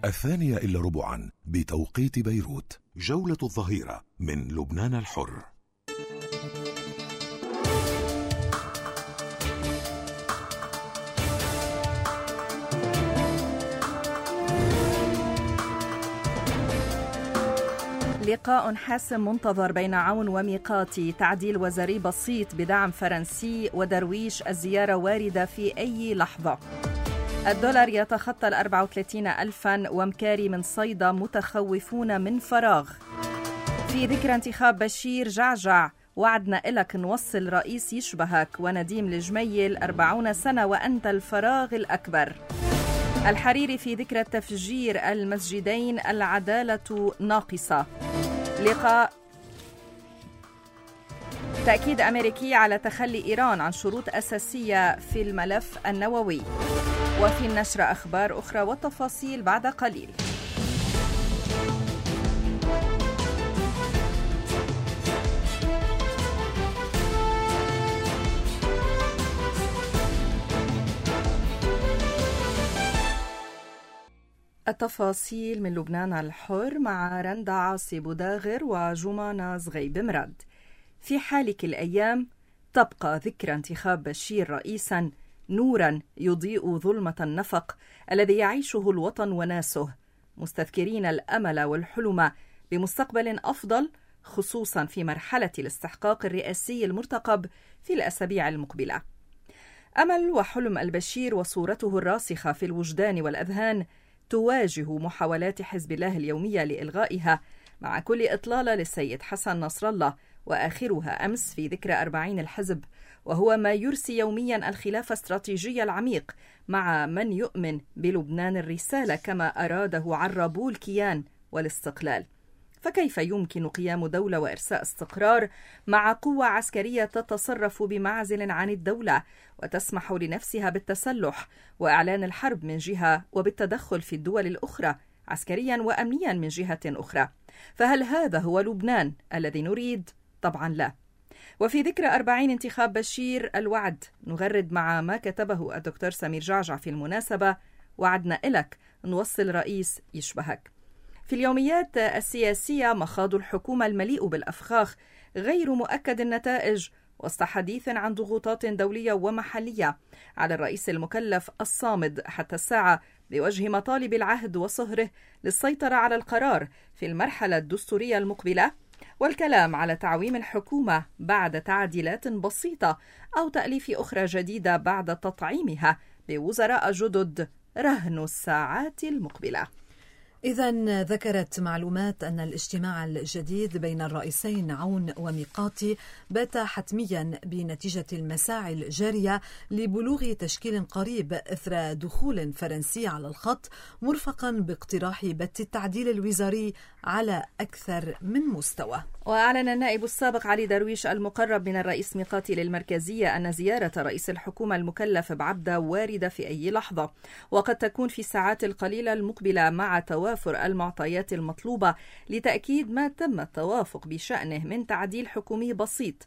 2:15 بتوقيت بيروت. جولة الظهيرة من لبنان الحر. لقاء حاسم منتظر بين عون وميقاتي، تعديل وزاري بسيط بدعم فرنسي، ودرويش الزيارة واردة في أي لحظة. الدولار يتخطى 34,000، ومكاري من صيدا متخوفون من فراغ. في ذكرى انتخاب بشير جعجع، وعدنا إلك نوصل رئيس يشبهك، ونديم الجميل 40 سنة وأنت الفراغ الأكبر. الحريري في ذكرى تفجير المسجدين، العدالة ناقصة. لقاء تأكيد أمريكي على تخلي إيران عن شروط أساسية في الملف النووي. وفي النشرة أخبار أخرى والتفاصيل بعد قليل. التفاصيل من لبنان الحر مع رندا عاصي بوداغر وجمانة زغيب مراد. في حالك الأيام تبقى ذكرى انتخاب بشير رئيسا نورا يضيء ظلمة النفق الذي يعيشه الوطن وناسه، مستذكرين الأمل والحلم بمستقبل أفضل، خصوصا في مرحلة الاستحقاق الرئاسي المرتقب في الأسابيع المقبلة. أمل وحلم البشير وصورته الراسخة في الوجدان والأذهان تواجه محاولات حزب الله اليومية لإلغائها، مع كل إطلالة للسيد حسن نصر الله، وآخرها أمس في ذكرى 40 الحزب، وهو ما يرسي يوميا الخلاف الاستراتيجي العميق مع من يؤمن بلبنان الرسالة كما أراده عربو الكيان والاستقلال. فكيف يمكن قيام دولة وإرساء استقرار مع قوة عسكرية تتصرف بمعزل عن الدولة وتسمح لنفسها بالتسلح وإعلان الحرب من جهة، وبالتدخل في الدول الأخرى عسكريا وأمنيا من جهة أخرى؟ فهل هذا هو لبنان الذي نريد؟ طبعا لا. وفي ذكرى 40 انتخاب بشير الوعد، نغرد مع ما كتبه الدكتور سمير جعجع في المناسبة: وعدنا إلك نوصل رئيس يشبهك. في اليوميات السياسية مخاض الحكومة المليء بالأفخاخ غير مؤكد النتائج، وسط حديث عن ضغوطات دولية ومحلية على الرئيس المكلف الصامد حتى الساعة بوجه مطالب العهد وصهره للسيطرة على القرار في المرحلة الدستورية المقبلة، والكلام على تعويم الحكومة بعد تعديلات بسيطة أو تأليف أخرى جديدة بعد تطعيمها بوزراء جدد رهن الساعات المقبلة. إذن ذكرت معلومات أن الاجتماع الجديد بين الرئيسين عون وميقاتي بات حتميا بنتيجة المساعي الجارية لبلوغ تشكيل قريب إثر دخول فرنسي على الخط، مرفقا باقتراح بت التعديل الوزاري على أكثر من مستوى. وأعلن النائب السابق علي درويش المقرب من الرئيس ميقاتي للمركزية أن زيارة رئيس الحكومة المكلف بعبدة واردة في أي لحظة، وقد تكون في الساعات القليلة المقبلة مع توافر المعطيات المطلوبة لتأكيد ما تم التوافق بشأنه من تعديل حكومي بسيط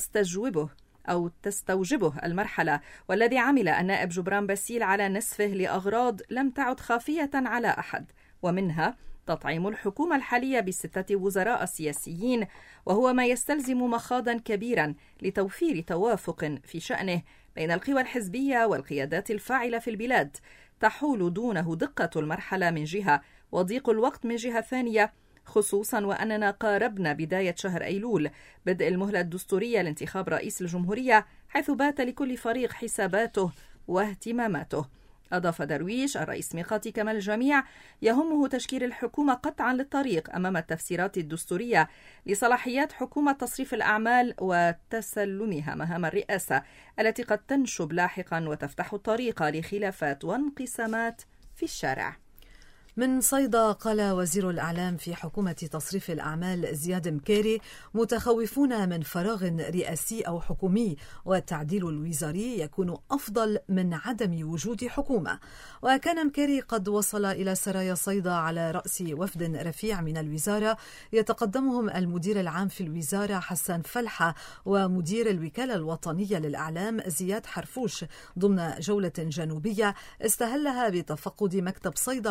تستوجبه المرحلة، والذي عمل النائب جبران باسيل على نسفه لأغراض لم تعد خافية على أحد، ومنها تطعيم الحكومة الحالية ب6 وزراء سياسيين، وهو ما يستلزم مخاضا كبيرا لتوفير توافق في شأنه بين القوى الحزبية والقيادات الفاعلة في البلاد، تحول دونه دقة المرحلة من جهة وضيق الوقت من جهة ثانية، خصوصا وأننا قاربنا بداية شهر أيلول، بدء المهلة الدستورية لانتخاب رئيس الجمهورية، حيث بات لكل فريق حساباته واهتماماته. أضاف درويش: الرئيس ميقاتي كما الجميع يهمه تشكيل الحكومة قطعا للطريق أمام التفسيرات الدستورية لصلاحيات حكومة تصريف الأعمال وتسلمها مهام الرئاسة التي قد تنشب لاحقا وتفتح الطريق لخلافات وانقسامات في الشارع. من صيدا قال وزير الإعلام في حكومة تصريف الأعمال زياد مكاري: متخوفون من فراغ رئاسي أو حكومي، والتعديل الوزاري يكون أفضل من عدم وجود حكومة. وكان مكاري قد وصل إلى سرايا صيدا على رأس وفد رفيع من الوزارة يتقدمهم المدير العام في الوزارة حسن فلحة ومدير الوكالة الوطنية للإعلام زياد حرفوش، ضمن جولة جنوبية استهلها بتفقد مكتب صيدا في محافظة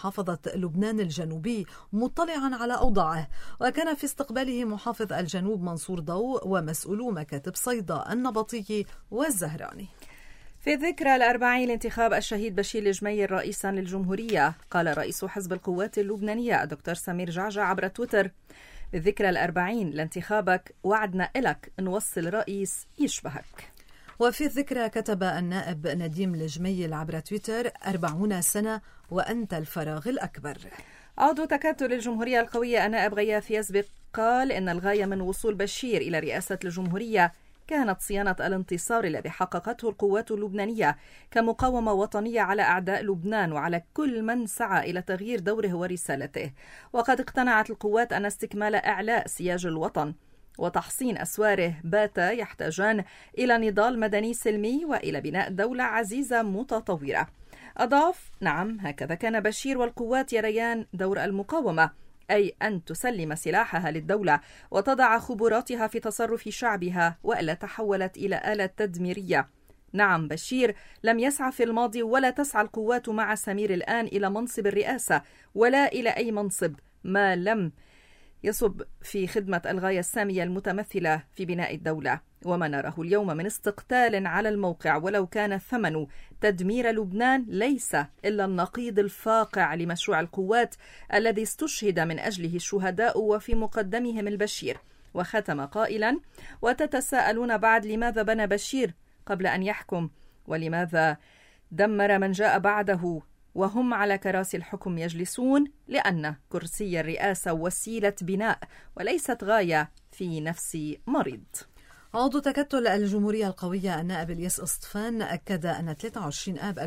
محافظة لبنان الجنوبي مطلعا على أوضاعه، وكان في استقباله محافظ الجنوب منصور ضوء ومسؤولو مكاتب صيدا النبطي والزهراني. في الذكرى الأربعين لانتخاب الشهيد بشير الجميل رئيسا للجمهورية، قال رئيس حزب القوات اللبنانية الدكتور سمير جعجع عبر تويتر: بالذكرى الأربعين لانتخابك وعدنا إلك نوصل رئيس يشبهك. وفي الذكرى كتب النائب نديم الجميل عبر تويتر: 40 سنة وأنت الفراغ الأكبر. عضو تكتل الجمهورية القوية النائب غياث يسبق قال إن الغاية من وصول بشير إلى رئاسة الجمهورية كانت صيانة الانتصار الذي حققته القوات اللبنانية كمقاومة وطنية على أعداء لبنان وعلى كل من سعى إلى تغيير دوره ورسالته. وقد اقتنعت القوات أن استكمال إعلاء سياج الوطن وتحصين أسواره باتا يحتاجان إلى نضال مدني سلمي وإلى بناء دولة عزيزة متطورة. أضاف: نعم، هكذا كان بشير والقوات يريان دور المقاومة، أي أن تسلم سلاحها للدولة وتضع خبراتها في تصرف شعبها وإلا تحولت إلى آلة تدميرية. نعم، بشير لم يسعى في الماضي ولا تسعى القوات مع سمير الآن إلى منصب الرئاسة ولا إلى أي منصب ما لم يصب في خدمة الغاية السامية المتمثلة في بناء الدولة. وما نراه اليوم من استقتال على الموقع ولو كان الثمن تدمير لبنان ليس إلا النقيض الفاقع لمشروع القوات الذي استشهد من أجله الشهداء وفي مقدمهم البشير. وختم قائلا: وتتساءلون بعد لماذا بنى بشير قبل أن يحكم، ولماذا دمر من جاء بعده وهم على كراسي الحكم يجلسون؟ لأن كرسي الرئاسة وسيلة بناء وليست غاية في نفس مريض. عضو تكتل الجمهورية القوية النائب الياس اسطفان أكد أن 23 آب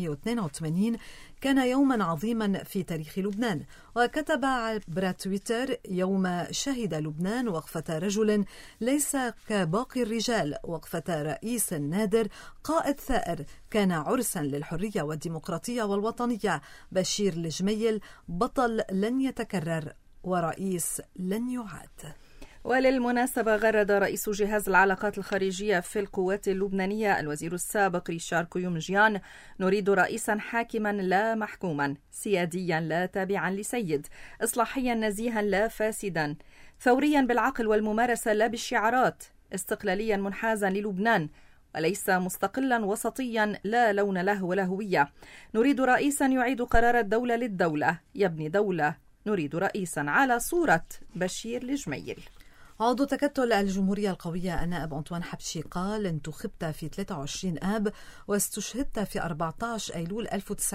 1982 كان يوما عظيما في تاريخ لبنان، وكتب عبر تويتر: يوم شهد لبنان وقفة رجل ليس كباقي الرجال، وقفة رئيس نادر، قائد ثائر، كان عرسا للحرية والديمقراطية والوطنية، بشير الجميل بطل لن يتكرر ورئيس لن يعاد. وللمناسبة غرد رئيس جهاز العلاقات الخارجية في القوات اللبنانية الوزير السابق ريشار كويومجيان: نريد رئيسا حاكما لا محكوما، سياديا لا تابعا لسيد، إصلاحيا نزيها لا فاسدا، ثوريا بالعقل والممارسة لا بالشعارات، استقلاليا منحازا للبنان وليس مستقلا وسطيا لا لون له ولا هوية. نريد رئيسا يعيد قرار الدولة للدولة، يبني دولة. نريد رئيسا على صورة بشير الجميل. عضو تكتل الجمهورية القوية النائب أنطوان حبشي قال: انتخبت في 23 آب واستشهدت في 14 أيلول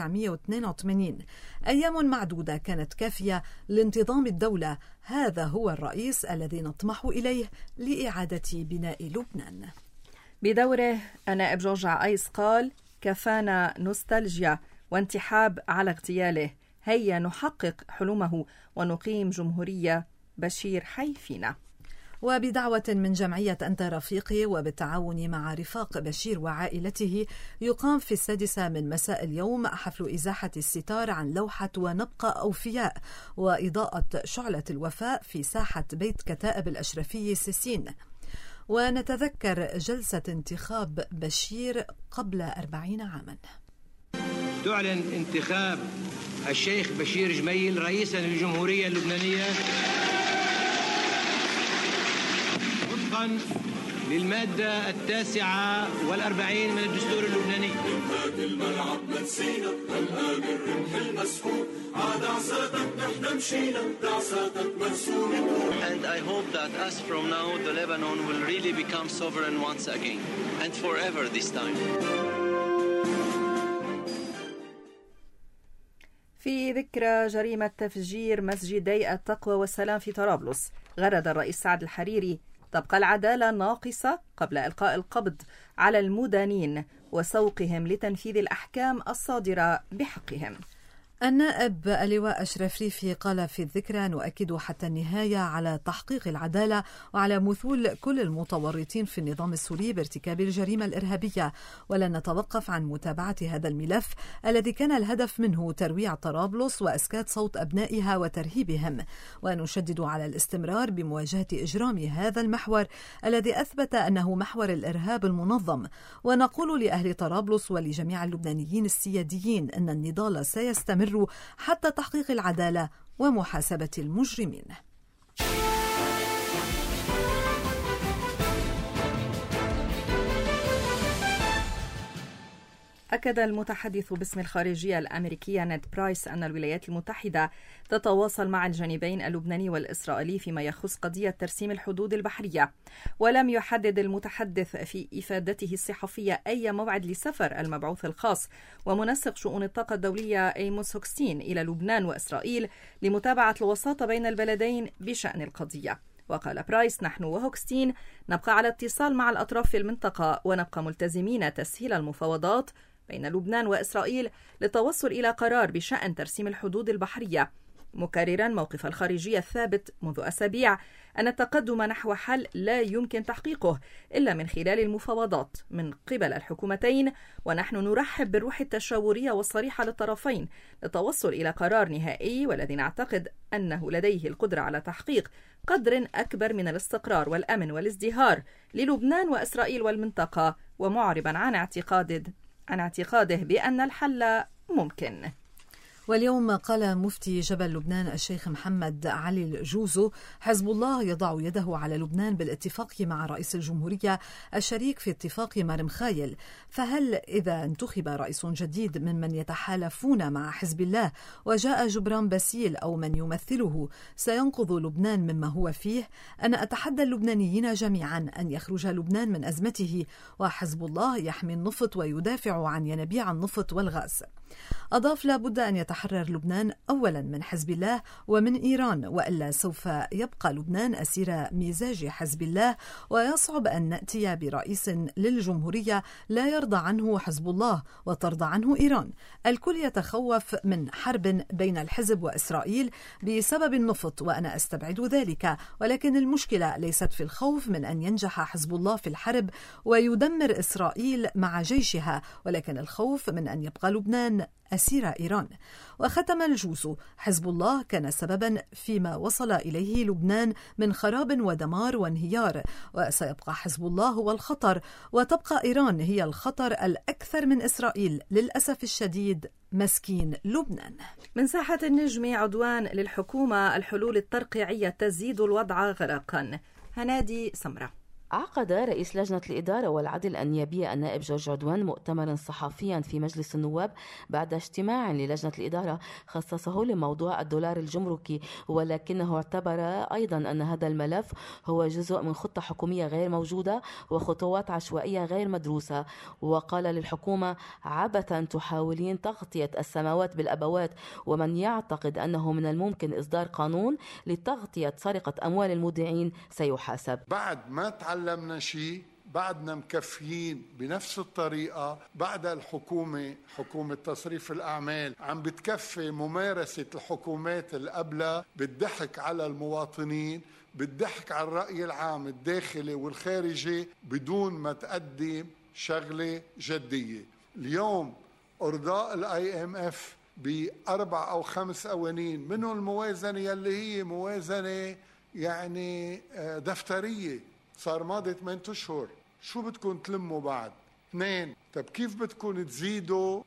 1982. أيام معدودة كانت كافية لانتظام الدولة. هذا هو الرئيس الذي نطمح إليه لإعادة بناء لبنان. بدوره النائب جورجع أيس قال: كفانا نوستالجيا وانتحاب على اغتياله، هيا نحقق حلمه ونقيم جمهورية بشير حي فينا. وبدعوة من جمعية أنت رفيقي وبالتعاون مع رفاق بشير وعائلته يقام في 6 من مساء اليوم حفل إزاحة الستار عن لوحة ونبقى أوفياء وإضاءة شعلة الوفاء في ساحة بيت كتائب الأشرفي سيسين، ونتذكر جلسة انتخاب بشير قبل 40 عاما. تعلن انتخاب الشيخ بشير جميل رئيسا للجمهورية اللبنانية وفقا للمادة 49 من الدستور اللبناني. نمهد الملعب نسينا هالقاد الرمح المسحوق عاد عساتك نحن مشينا بعساتك مرسوم. And I hope that as from now the Lebanon will really become sovereign once again and forever this time. في ذكرى جريمة تفجير مسجدي التقوى والسلام في طرابلس، غرد الرئيس سعد الحريري: تبقى العدالة ناقصة قبل إلقاء القبض على المدانين وسوقهم لتنفيذ الأحكام الصادرة بحقهم. النائب اللواء أشرف ريفي قال في الذكرى: نؤكد حتى النهاية على تحقيق العدالة وعلى مثول كل المتورطين في النظام السوري بارتكاب الجريمة الإرهابية، ولن نتوقف عن متابعة هذا الملف الذي كان الهدف منه ترويع طرابلس وإسكات صوت أبنائها وترهيبهم، ونشدد على الاستمرار بمواجهة إجرام هذا المحور الذي أثبت أنه محور الإرهاب المنظم. ونقول لأهل طرابلس ولجميع اللبنانيين السياديين أن النضال سيستمر يستمر حتى تحقيق العدالة ومحاسبة المجرمين. أكد المتحدث باسم الخارجية الأمريكية نيد برايس أن الولايات المتحدة تتواصل مع الجانبين اللبناني والإسرائيلي فيما يخص قضية ترسيم الحدود البحرية، ولم يحدد المتحدث في إفادته الصحفية أي موعد لسفر المبعوث الخاص ومنسق شؤون الطاقة الدولية أيموس هوكستين إلى لبنان وإسرائيل لمتابعة الوساطة بين البلدين بشأن القضية. وقال برايس: نحن وهوكستين نبقى على اتصال مع الأطراف في المنطقة ونبقى ملتزمين تسهيل المفاوضات بين لبنان وإسرائيل للتوصل إلى قرار بشأن ترسيم الحدود البحرية، مكررا موقف الخارجية الثابت منذ أسابيع أن التقدم نحو حل لا يمكن تحقيقه إلا من خلال المفاوضات من قبل الحكومتين، ونحن نرحب بالروح التشاورية والصريحة للطرفين للتوصل إلى قرار نهائي، والذي نعتقد أنه لديه القدرة على تحقيق قدر أكبر من الاستقرار والأمن والازدهار للبنان وإسرائيل والمنطقة، ومعربا عن اعتقاده بأن الحل ممكن. واليوم قال مفتي جبل لبنان الشيخ محمد علي الجوزو: حزب الله يضع يده على لبنان بالاتفاق مع رئيس الجمهورية الشريك في اتفاق مرمخايل، فهل إذا انتخب رئيس جديد ممن يتحالفون مع حزب الله وجاء جبران باسيل أو من يمثله سينقذ لبنان مما هو فيه؟ أنا أتحدى اللبنانيين جميعا أن يخرج لبنان من أزمته، وحزب الله يحمي النفط ويدافع عن ينابيع النفط والغاز. أضاف: لابد أن يتحرر لبنان أولا من حزب الله ومن إيران، وإلا سوف يبقى لبنان أسير مزاج حزب الله، ويصعب أن نأتي برئيس للجمهورية لا يرضى عنه حزب الله وترضى عنه إيران. الكل يتخوف من حرب بين الحزب وإسرائيل بسبب النفط، وأنا أستبعد ذلك، ولكن المشكلة ليست في الخوف من أن ينجح حزب الله في الحرب ويدمر إسرائيل مع جيشها، ولكن الخوف من أن يبقى لبنان أسير إيران. وختم الجوزو: حزب الله كان سببا فيما وصل إليه لبنان من خراب ودمار وانهيار، وسيبقى حزب الله هو الخطر، وتبقى إيران هي الخطر الأكثر من إسرائيل للأسف الشديد. مسكين لبنان. من ساحة النجم عدوان للحكومة: الحلول الترقيعية تزيد الوضع غرقا. هنادي سمرة. عقد رئيس لجنة الإدارة والعدل النيابية النائب جورج عدوان مؤتمرا صحفيا في مجلس النواب بعد اجتماع للجنة الإدارة خصصه لموضوع الدولار الجمركي، ولكنه اعتبر أيضا أن هذا الملف هو جزء من خطة حكومية غير موجودة وخطوات عشوائية غير مدروسة، وقال للحكومة: عبثا تحاولين تغطية السماوات بالأبوات، ومن يعتقد أنه من الممكن إصدار قانون لتغطية سرقة أموال المودعين سيحاسب. بعد ما تعلمنا شيء بعدنا مكفيين بنفس الطريقة. بعد الحكومة حكومة تصريف الأعمال عم بتكفي ممارسة الحكومات اللي قبلها بالضحك على المواطنين، بالضحك على الرأي العام الداخلي والخارجي بدون ما تقدم شغلة جدية. اليوم أرضاء الIMF ب4 أو 5 قوانين، منهم الموازنة يلي هي موازنة يعني دفترية، صار ماضي 8 أشهر. شو بدكم تلموا بعد؟ 2. طب كيف بدكم تزيدوا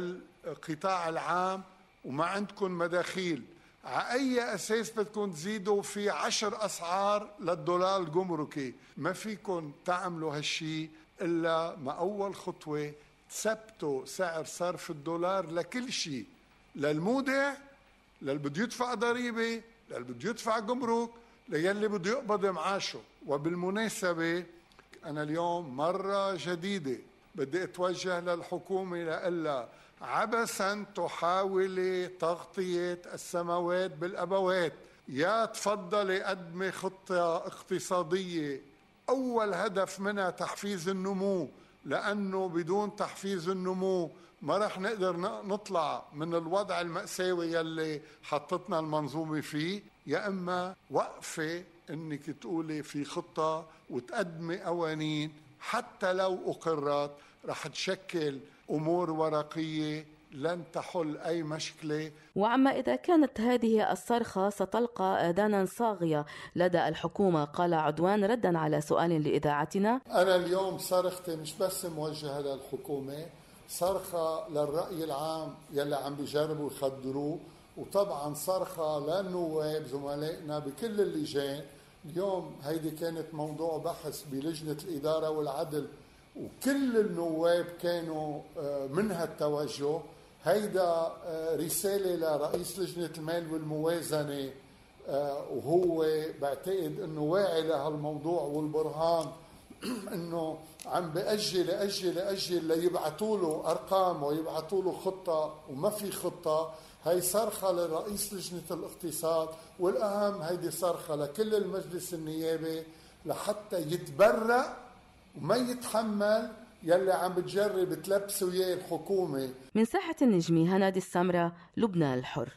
للقطاع العام وما عندكم مداخيل؟ على أي أساس بدكم تزيدوا في 10 أسعار للدولار الجمركي؟ ما فيكم تعملوا هالشي إلا ما أول خطوة تثبتوا سعر صرف الدولار لكل شيء، للمودع، للي بده يدفع ضريبة، للي بده يدفع جمرك، للي بده يقبض معاشه. وبالمناسبة أنا اليوم مرة جديدة بدي أتوجه للحكومة لألا عبثا تحاول تغطية السماوات بالأبوات. يا تفضلي قدمي خطة اقتصادية أول هدف منها تحفيز النمو، لأنه بدون تحفيز النمو ما رح نقدر نطلع من الوضع المأساوي يلي حطتنا المنظومة فيه. يا إما وقفة إنك تقولي في خطة وتقدمي قوانين حتى لو أقرت رح تشكل أمور ورقية لن تحل أي مشكلة. وعما إذا كانت هذه الصرخة ستلقى آذانا صاغية لدى الحكومة، قال عدوان ردا على سؤال لإذاعتنا: أنا اليوم صرختي مش بس موجهة للحكومة، صرخة للرأي العام يلي عم بيجربوا يخدروه، وطبعا صرخة للنواب زملائنا بكل اللجان. اليوم هيدي كانت موضوع بحث بلجنة الإدارة والعدل، وكل النواب كانوا من هالتوجه. هيدا رسالة لرئيس لجنة المال والموازنة، وهو بعتقد انه واعي لهالموضوع، والبرهان انه عم بأجل ليبعتوا له ارقام ويبعتوا له خطة، وما في خطة. هي صرخة لرئيس لجنة الاقتصاد، والاهم هيدي صرخة لكل المجلس النيابي لحتى يتبرأ وما يتحمل يلي عم بتجرب تلبسه اياه الحكومة. من ساحة النجمي هنادي السمرة، لبنان الحر.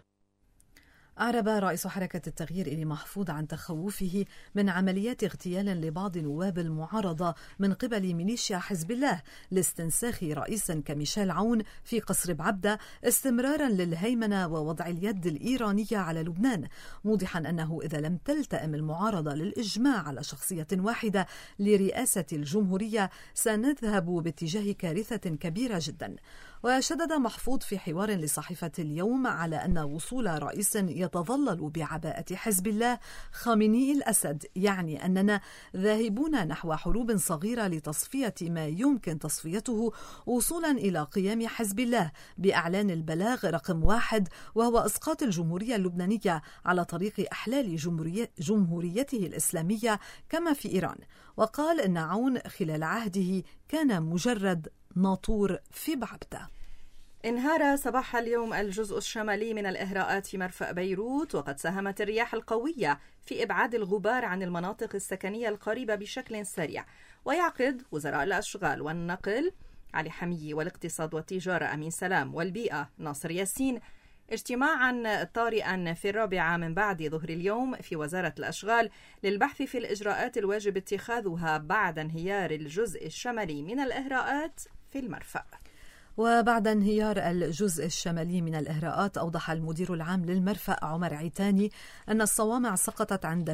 أعرب رئيس حركة التغيير إلي محفوظ عن تخوفه من عمليات اغتيال لبعض نواب المعارضة من قبل ميليشيا حزب الله لاستنساخ رئيس كميشيل عون في قصر بعبدة استمرارا للهيمنة ووضع اليد الإيرانية على لبنان، موضحا أنه إذا لم تلتئم المعارضة للإجماع على شخصية واحدة لرئاسة الجمهورية سنذهب باتجاه كارثة كبيرة جدا. وشدد محفوظ في حوار لصحيفة اليوم على أن وصول رئيس يتظلل بعباءة حزب الله خامنئي الأسد يعني أننا ذاهبون نحو حروب صغيرة لتصفية ما يمكن تصفيته، وصولا إلى قيام حزب الله بإعلان البلاغ رقم 1، وهو إسقاط الجمهورية اللبنانية على طريق إحلال جمهوريته الإسلامية كما في إيران. وقال إن عون خلال عهده كان مجرد ناطور في بعبدة. انهار صباح اليوم الجزء الشمالي من الإهراءات في مرفأ بيروت، وقد ساهمت الرياح القوية في إبعاد الغبار عن المناطق السكنية القريبة بشكل سريع. ويعقد وزراء الأشغال والنقل علي حميدي والاقتصاد والتجارة أمين سلام والبيئة ناصر ياسين اجتماعا طارئا في 4 من بعد ظهر اليوم في وزارة الأشغال للبحث في الإجراءات الواجب اتخاذها بعد انهيار الجزء الشمالي من الإهراءات في المرفأ. وبعد انهيار الجزء الشمالي من الإهراءات أوضح المدير العام للمرفأ عمر عيتاني أن الصوامع سقطت عند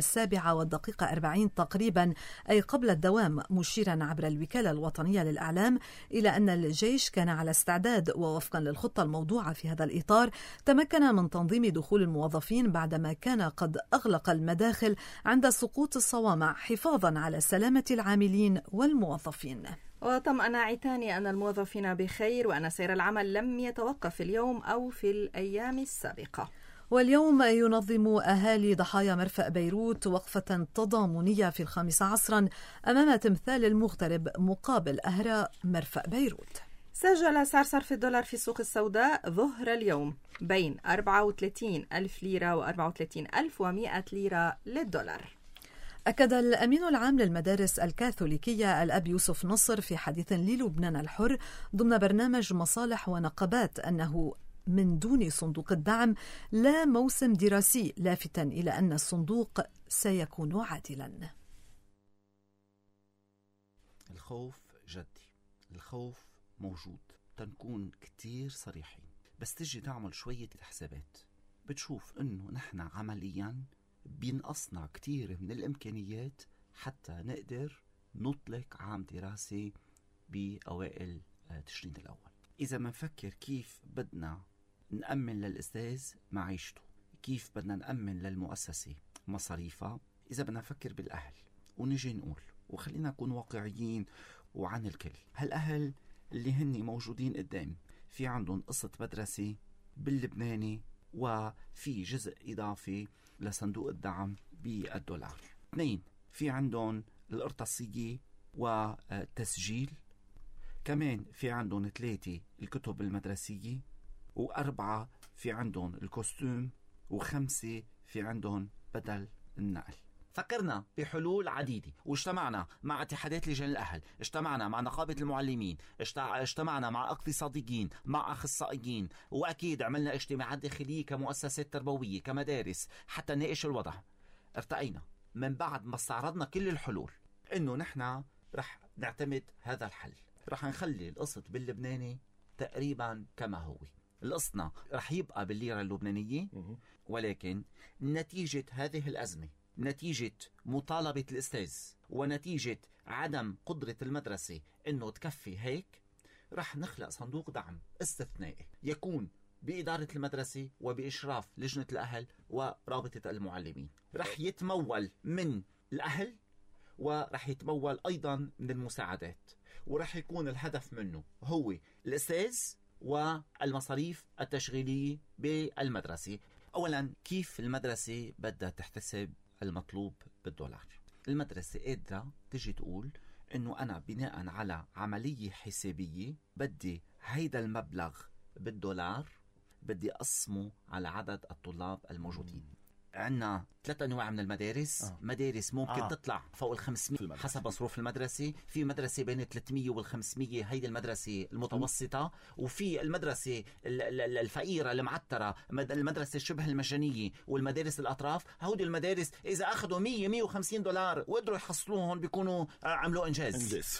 7:40 تقريبا أي قبل الدوام، مشيرا عبر الوكالة الوطنية للإعلام إلى أن الجيش كان على استعداد، ووفقا للخطة الموضوعة في هذا الإطار تمكن من تنظيم دخول الموظفين بعدما كان قد أغلق المداخل عند سقوط الصوامع حفاظا على سلامة العاملين والموظفين. وطمأن عيتاني أن الموظفين بخير وأن سير العمل لم يتوقف اليوم أو في الأيام السابقة. واليوم ينظم أهالي ضحايا مرفأ بيروت وقفة تضامنية في 5 عصرا أمام تمثال المغترب مقابل أهراء مرفأ بيروت. سجل سعر صرف الدولار في السوق السوداء ظهر اليوم بين 34,000 ليرة و34,100 ليرة للدولار. أكد الأمين العام للمدارس الكاثوليكية الأب يوسف نصر في حديث للبنان الحر ضمن برنامج مصالح ونقابات أنه من دون صندوق الدعم لا موسم دراسي، لافتا إلى أن الصندوق سيكون عادلا. الخوف جدي، الخوف موجود، تنكون كتير صريحين، بس تجي تعمل شوية حسابات بتشوف أنه نحن عمليا بينقصنا كتير من الإمكانيات حتى نقدر نطلق عام دراسي بأوائل تشرين الأول. إذا منفكر كيف بدنا نأمن للأستاذ معيشته، كيف بدنا نأمن للمؤسسة مصاريفها، إذا بدنا نفكر بالأهل ونجي نقول وخلينا نكون واقعيين وعن الكل. هالأهل اللي هني موجودين قدام في عندهم قصة مدرسة باللبناني وفي جزء إضافي لصندوق الدعم بالدولار. 2 في عندهم القرطاسية والتسجيل، كمان في عندهم 3 الكتب المدرسية، و4 في عندهم الكوستوم، و5 في عندهم بدل النقل. فكرنا بحلول عديدة واجتمعنا مع اتحادات لجان الأهل، اجتمعنا مع نقابة المعلمين، اجتمعنا مع اقتصاديين، مع أخصائيين، وأكيد عملنا اجتماعات داخلية كمؤسسات تربوية كمدارس حتى نناقش الوضع. ارتقينا من بعد ما استعرضنا كل الحلول إنه نحن رح نعتمد هذا الحل، رح نخلي القسط باللبناني تقريبا كما هو. القسطنا رح يبقى بالليرة اللبنانية، ولكن نتيجة هذه الأزمة، نتيجة مطالبة الأستاذ ونتيجة عدم قدرة المدرسة إنه تكفي هيك، رح نخلق صندوق دعم استثنائي يكون بإدارة المدرسة وبإشراف لجنة الأهل ورابطة المعلمين. رح يتمول من الأهل ورح يتمول أيضا من المساعدات، ورح يكون الهدف منه هو الأساس والمصاريف التشغيلية بالمدرسة. أولا، كيف المدرسة بدها تحتسب المطلوب بالدولار؟ المدرسة قادرة تجي تقول إنه أنا بناء على عملية حسابية بدي هيدا المبلغ بالدولار بدي أقسمه على عدد الطلاب الموجودين. عندنا 3 أنواع من المدارس. مدارس ممكن تطلع فوق 500 حسب مصروف المدرسة، في مدرسة بين 300 وال500 هيدي المدرسة المتوسطة، وفي المدرسة الفقيرة المعترة، المدرسة الشبه المجانية، والمدارس الأطراف. هودي المدارس إذا أخذوا 100-150 دولار وقدروا يحصلوهم بيكونوا عملوا إنجاز.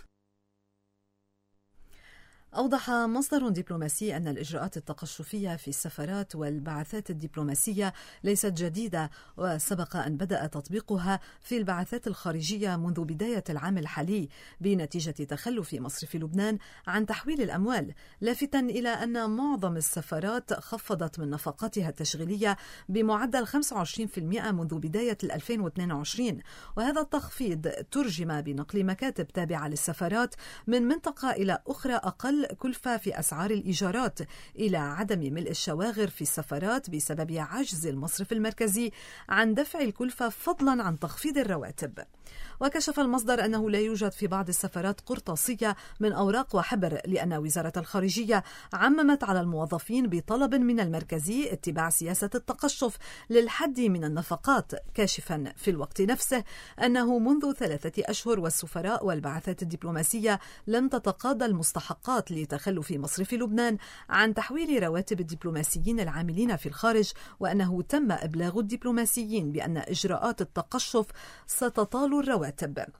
أوضح مصدر دبلوماسي أن الإجراءات التقشفية في السفارات والبعثات الدبلوماسية ليست جديدة، وسبق أن بدأ تطبيقها في البعثات الخارجية منذ بداية العام الحالي بنتيجة تخلف مصرف لبنان عن تحويل الأموال، لافتاً إلى أن معظم السفارات خفضت من نفقاتها التشغيلية بمعدل 25% منذ بداية 2022، وهذا التخفيض ترجم بنقل مكاتب تابعة للسفارات من منطقة إلى أخرى أقل كلفة في أسعار الإيجارات، إلى عدم ملء الشواغر في السفارات بسبب عجز المصرف المركزي عن دفع الكلفة فضلا عن تخفيض الرواتب. وكشف المصدر أنه لا يوجد في بعض السفارات قرطاسية من أوراق وحبر، لأن وزارة الخارجية عممت على الموظفين بطلب من المركزي اتباع سياسة التقشف للحد من النفقات، كاشفا في الوقت نفسه أنه منذ 3 أشهر والسفراء والبعثات الدبلوماسية لم تتقاضى المستحقات لتخلف مصرف لبنان عن تحويل رواتب الدبلوماسيين العاملين في الخارج، وأنه تم إبلاغ الدبلوماسيين بأن إجراءات التقشف ستطال الرواتب.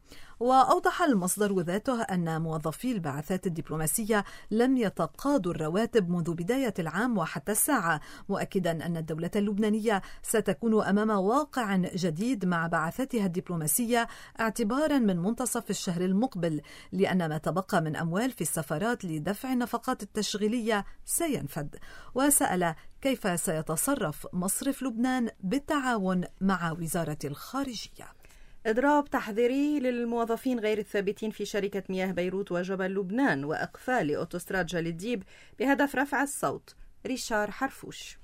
وأوضح المصدر ذاته أن موظفي البعثات الدبلوماسية لم يتقاضوا الرواتب منذ بداية العام وحتى الساعة، مؤكدا أن الدولة اللبنانية ستكون أمام واقع جديد مع بعثاتها الدبلوماسية اعتبارا من منتصف الشهر المقبل، لأن ما تبقى من أموال في السفارات لدفع النفقات التشغيلية سينفد. وسأل كيف سيتصرف مصرف لبنان بالتعاون مع وزارة الخارجية. إضراب تحذيري للموظفين غير الثابتين في شركة مياه بيروت وجبل لبنان، وإقفال لأوتوستراد جليديب بهدف رفع الصوت. ريشار حرفوش.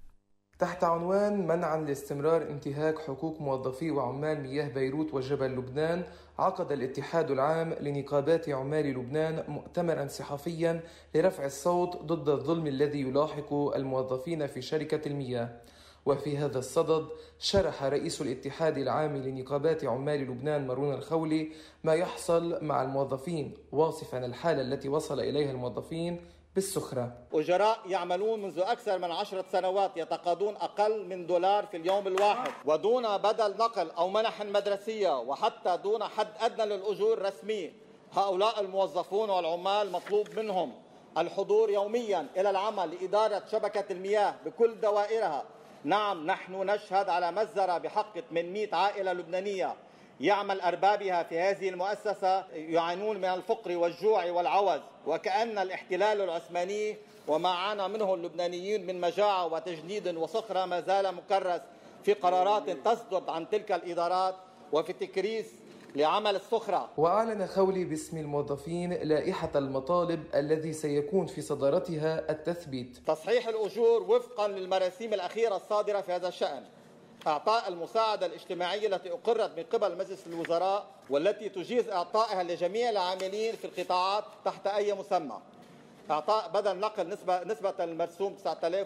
تحت عنوان منعا لاستمرار انتهاك حقوق موظفي وعمال مياه بيروت وجبل لبنان، عقد الاتحاد العام لنقابات عمال لبنان مؤتمرا صحفيا لرفع الصوت ضد الظلم الذي يلاحق الموظفين في شركة المياه. وفي هذا الصدد شرح رئيس الاتحاد العام لنقابات عمال لبنان مارون الخولي ما يحصل مع الموظفين، واصفا الحالة التي وصل إليها الموظفين بالسخرة. أجراء يعملون منذ أكثر من 10 سنوات يتقاضون أقل من $1 في اليوم الواحد، ودون بدل نقل أو منح مدرسية، وحتى دون حد أدنى للأجور الرسمية. هؤلاء الموظفون والعمال مطلوب منهم الحضور يوميا إلى العمل لإدارة شبكة المياه بكل دوائرها. نعم، نحن نشهد على مزرعة بحق 800 عائلة لبنانية يعمل أربابها في هذه المؤسسة يعانون من الفقر والجوع والعوز، وكأن الاحتلال العثماني وما عانى منه اللبنانيين من مجاعة وتجنيد وصخرة ما زال مكرس في قرارات تصدر عن تلك الإدارات وفي تكريس لعمل الصخرة. وأعلن خولي باسم الموظفين لائحة المطالب الذي سيكون في صدارتها التثبيت تصحيح الأجور وفقا للمراسيم الأخيرة الصادرة في هذا الشأن، إعطاء المساعدة الاجتماعية التي أقرت من قبل مجلس الوزراء والتي تجيز إعطائها لجميع العاملين في القطاعات تحت أي مسمى، إعطاء بدل نقل نسبة المرسوم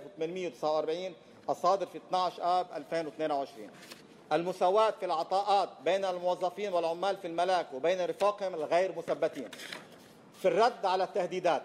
9849 الصادر في 12 آب 2022، المساواة في العطاءات بين الموظفين والعمال في الملاك وبين رفاقهم الغير مثبتين. في الرد على التهديدات،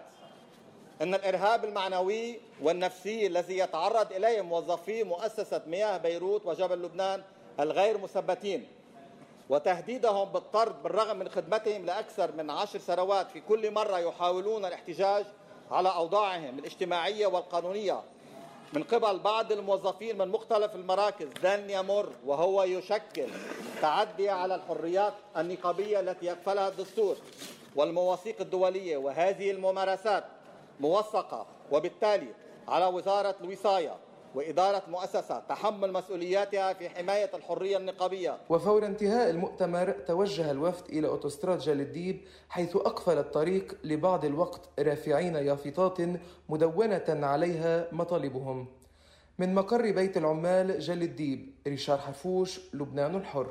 أن الإرهاب المعنوي والنفسي الذي يتعرض إليه موظفي مؤسسة مياه بيروت وجبل لبنان الغير مثبتين وتهديدهم بالطرد بالرغم من خدمتهم لأكثر من 10 سنوات في كل مرة يحاولون الاحتجاج على أوضاعهم الاجتماعية والقانونية من قبل بعض الموظفين من مختلف المراكز، لن يمر وهو يشكل تعدي على الحريات النقابية التي يكفلها الدستور. والمواثيق الدولية، وهذه الممارسات موثقة، وبالتالي على وزارة الوصاية وإدارة مؤسسة تحمل مسؤولياتها في حماية الحرية النقابية. وفور انتهاء المؤتمر توجه الوفد إلى أوتوستراد جليديب، حيث أقفل الطريق لبعض الوقت رافعين يافطات مدونة عليها مطالبهم. من مقر بيت العمال جليديب، ريشار حفوش، لبنان الحر.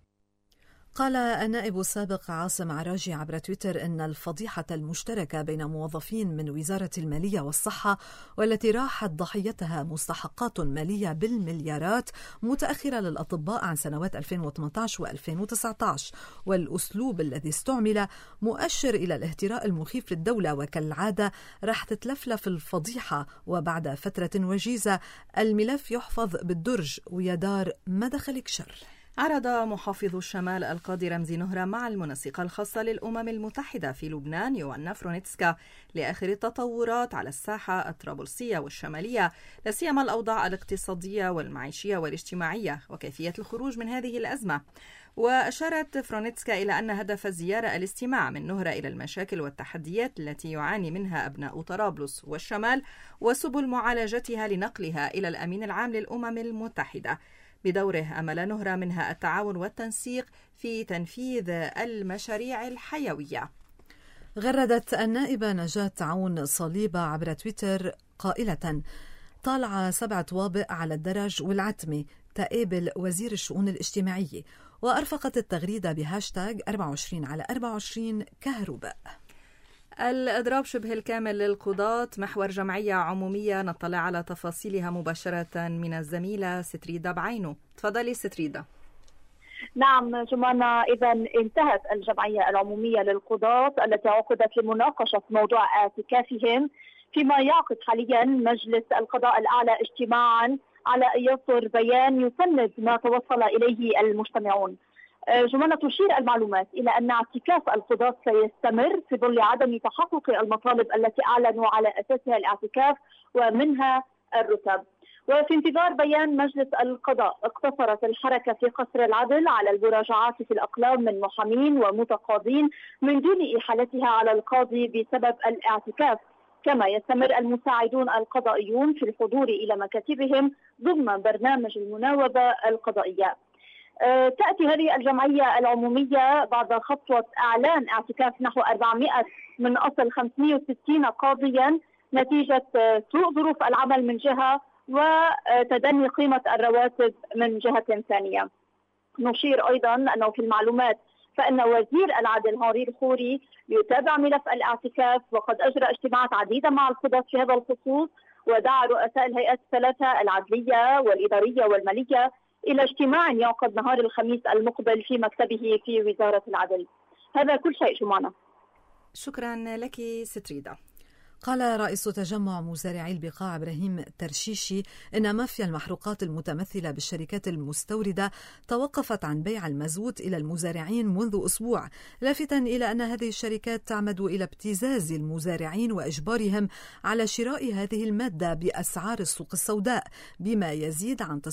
قال النائب السابق عاصم عراجي عبر تويتر إن الفضيحة المشتركة بين موظفين من وزارة المالية والصحة والتي راحت ضحيتها مستحقات مالية بالمليارات متأخرة للأطباء عن سنوات 2018 و2019 والأسلوب الذي استعمل مؤشر إلى الاهتراء المخيف للدولة، وكالعادة راح تتلفلف الفضيحة وبعد فترة وجيزة الملف يحفظ بالدرج ويدار ما دخلك شر. عرض محافظ الشمال القاضي رمزي نهرة مع المنسقة الخاصة للأمم المتحدة في لبنان يوانا فرونيتسكا لآخر التطورات على الساحة الطرابلسية والشمالية، لا سيما الأوضاع الاقتصادية والمعيشية والاجتماعية وكيفية الخروج من هذه الأزمة. وأشارت فرونيتسكا إلى أن هدف الزيارة الاستماع من نهرة إلى المشاكل والتحديات التي يعاني منها أبناء طرابلس والشمال وسبل معالجتها لنقلها إلى الأمين العام للأمم المتحدة. بدوره أمل نهرة منها التعاون والتنسيق في تنفيذ المشاريع الحيوية. غردت النائبة نجاة عون صليبة عبر تويتر قائلة: طالع 7 طوابق على الدرج والعتمة تقابل وزير الشؤون الاجتماعية، وأرفقت التغريدة بهاشتاج 24/24 كهرباء. الإضراب شبه الكامل للقضاة محور جمعية عمومية، نطلع على تفاصيلها مباشرة من الزميلة ستريدة بعينو. تفضلي ستريدة. نعم جمانة، إذا انتهت الجمعية العمومية للقضاة التي عقدت لمناقشة موضوع اعتكافهم، فيما يعقد حاليا مجلس القضاء الأعلى اجتماعا على أن يصدر بيان يسند ما توصل إليه المجتمعون. جمانة، تشير المعلومات إلى أن اعتكاف القضاة سيستمر في ظل عدم تحقق المطالب التي أعلنوا على أساسها الاعتكاف ومنها الرتب. وفي انتظار بيان مجلس القضاء اقتصرت الحركة في قصر العدل على المراجعات في الأقلام من محامين ومتقاضين من دون إحالتها على القاضي بسبب الاعتكاف، كما يستمر المساعدون القضائيون في الحضور إلى مكاتبهم ضمن برنامج المناوبة القضائية. تأتي هذه الجمعية العمومية بعد خطوة إعلان اعتكاف نحو 400 من أصل 560 قاضيا نتيجة سوء ظروف العمل من جهة وتدني قيمة الرواتب من جهة ثانية. نشير أيضا أنه في المعلومات فإن وزير العدل هاري الخوري يتابع ملف الاعتكاف، وقد أجرى اجتماعات عديدة مع القضاة في هذا الخصوص، ودعا رؤساء الهيئات الثلاثة العدلية والإدارية والمالية إلى اجتماع يعقد نهار الخميس المقبل في مكتبه في وزارة العدل. هذا كل شيء جمانة. شكرا لك ستريدة. قال رئيس تجمع مزارعي البقاع إبراهيم ترشيشي إن مافيا المحروقات المتمثلة بالشركات المستوردة توقفت عن بيع المازوت إلى المزارعين منذ أسبوع، لافتاً إلى أن هذه الشركات تعمد إلى ابتزاز المزارعين وإجبارهم على شراء هذه المادة بأسعار السوق السوداء بما يزيد عن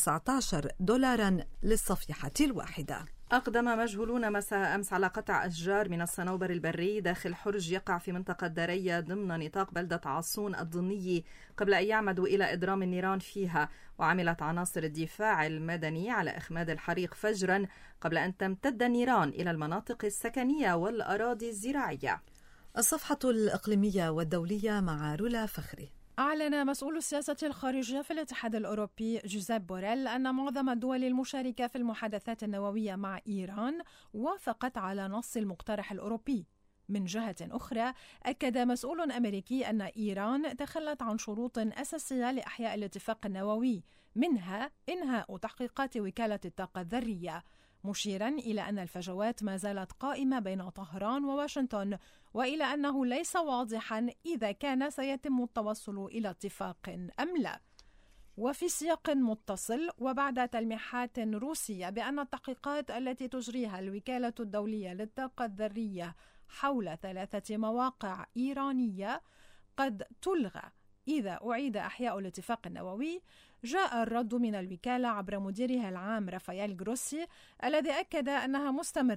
$19 للصفيحة الواحدة. أقدم مجهولون مساء أمس على قطع أشجار من الصنوبر البري داخل حرج يقع في منطقة دارية ضمن نطاق بلدة عصون الضني قبل أن يعمدوا إلى إضرام النيران فيها. وعملت عناصر الدفاع المدني على إخماد الحريق فجرا قبل أن تمتد النيران إلى المناطق السكنية والأراضي الزراعية. الصفحة الإقليمية والدولية مع رولا فخري. أعلن مسؤول السياسة الخارجية في الاتحاد الأوروبي جوزيب بوريل أن معظم الدول المشاركة في المحادثات النووية مع إيران وافقت على نص المقترح الأوروبي. من جهة أخرى، أكد مسؤول أمريكي أن إيران تخلت عن شروط أساسية لإحياء الاتفاق النووي، منها إنهاء تحقيقات وكالة الطاقة الذرية، مشيرا إلى أن الفجوات ما زالت قائمة بين طهران وواشنطن، وإلى أنه ليس واضحا إذا كان سيتم التوصل إلى اتفاق أم لا. وفي سياق متصل، وبعد تلميحات روسية بأن التحقيقات التي تجريها الوكالة الدولية للطاقة الذرية حول 3 مواقع إيرانية قد تلغى إذا أعيد إحياء الاتفاق النووي، جاء الرد من الوكالة عبر مديرها العام رافائيل جروسي الذي أكد أنها مستمرة،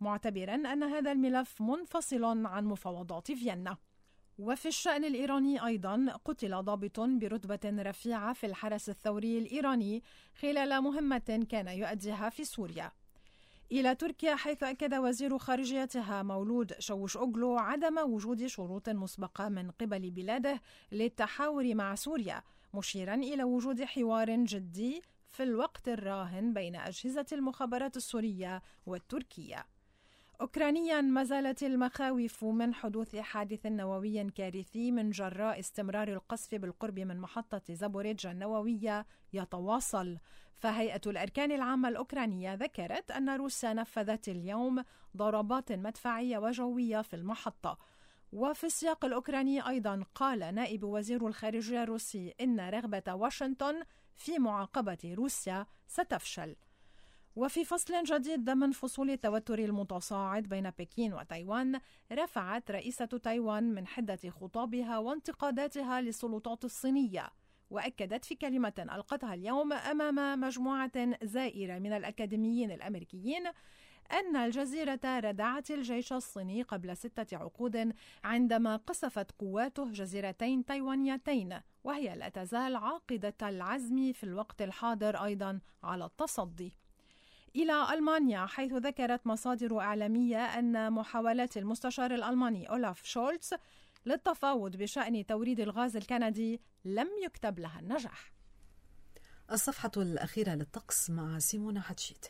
معتبرا أن هذا الملف منفصل عن مفاوضات فيينا. وفي الشأن الإيراني أيضا قتل ضابط برتبة رفيعة في الحرس الثوري الإيراني خلال مهمة كان يؤديها في سوريا. إلى تركيا، حيث أكد وزير خارجيتها مولود شوش أوغلو عدم وجود شروط مسبقة من قبل بلاده للتحاور مع سوريا، مشيرا إلى وجود حوار جدي في الوقت الراهن بين أجهزة المخابرات السورية والتركية. أوكرانيا، ما زالت المخاوف من حدوث حادث نووي كارثي من جراء استمرار القصف بالقرب من محطة زابوريجيا النووية يتواصل، فهيئة الأركان العامة الأوكرانية ذكرت أن روسيا نفذت اليوم ضربات مدفعية وجوية في المحطة. وفي السياق الأوكراني أيضا قال نائب وزير الخارجية الروسي إن رغبة واشنطن في معاقبة روسيا ستفشل. وفي فصل جديد ضمن فصول التوتر المتصاعد بين بكين وتايوان، رفعت رئيسة تايوان من حدة خطابها وانتقاداتها للسلطات الصينية، وأكدت في كلمة ألقتها اليوم أمام مجموعة زائرة من الأكاديميين الأمريكيين أن الجزيرة ردعت الجيش الصيني قبل 6 عقود عندما قصفت قواته جزيرتين تايوانيتين، وهي لا تزال عاقدة العزم في الوقت الحاضر أيضا على التصدي. إلى ألمانيا، حيث ذكرت مصادر إعلامية أن محاولات المستشار الألماني أولاف شولتز للتفاوض بشأن توريد الغاز الكندي لم يكتب لها النجاح. الصفحة الأخيرة للطقس مع سيمونا حتشيتي.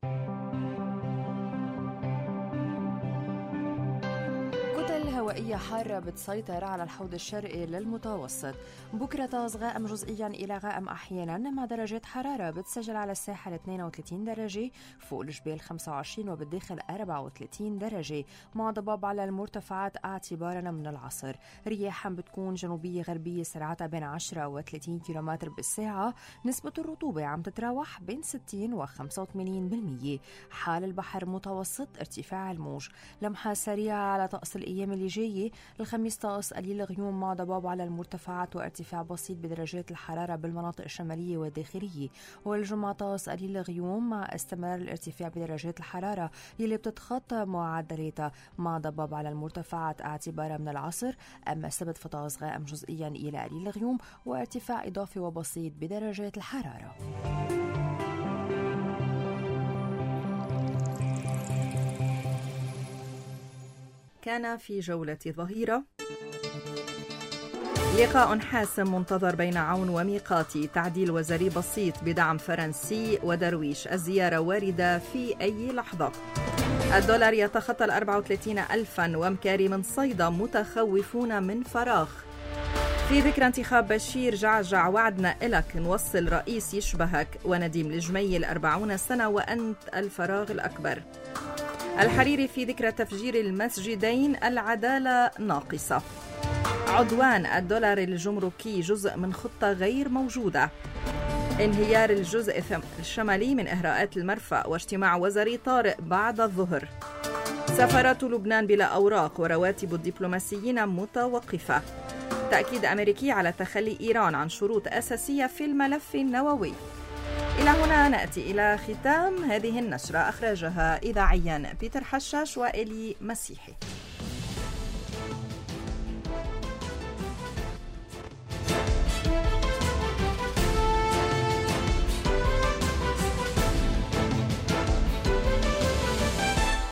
هوائية حارة بتسيطر على الحوض الشرقي للمتوسط. بكرة طقس غائم جزئيا إلى غائم أحيانا، مع درجات حرارة بتسجل على الساحل 32 درجة، فوق الجبال 25 وبالداخل 34 درجة، مع ضباب على المرتفعات اعتبارا من العصر. رياح بتكون جنوبية غربية سرعتها بين 10 و 30 كيلومتر بالساعة. نسبة الرطوبة عم تتراوح بين 60 و 85%. حال البحر متوسط، ارتفاع الموج. لمحة سريعة على طقس الأيام اللي جاية. الخميس طقس قليل غيوم مع ضباب على المرتفعات وارتفاع بسيط بدرجات الحرارة بالمناطق الشمالية والداخلية. والجمعة طقس قليل غيوم مع استمرار الارتفاع بدرجات الحرارة يلي بتتخطى معدلاتها، مع ضباب على المرتفعات اعتبارا من العصر. أما السبت فطقس غائم جزئيا إلى قليل غيوم وارتفاع إضافي وبسيط بدرجات الحرارة. كان في جولة ظهيرة لقاء حاسم منتظر بين عون وميقاتي، تعديل وزاري بسيط بدعم فرنسي ودرويش، الزيارة واردة في أي لحظة. الدولار يتخطى 34,000 ومكاري من صيدا متخوفون من فراغ. في ذكرى انتخاب بشير جعجع، وعدنا إلك نوصل رئيس يشبهك، ونديم الجميل 40 سنة وأنت الفراغ الأكبر. الحريري في ذكرى تفجير المسجدين، العدالة ناقصة. عدوان الدولار الجمركي جزء من خطة غير موجودة. انهيار الجزء الشمالي من إهراءات المرفأ، واجتماع وزاري طارئ بعد الظهر. سفارات لبنان بلا أوراق ورواتب الدبلوماسيين متوقفة. تأكيد أمريكي على تخلي إيران عن شروط أساسية في الملف النووي. إلى هنا نأتي إلى ختام هذه النشرة، أخرجها إذاعيا بيتر حشاش وإلي مسيحي.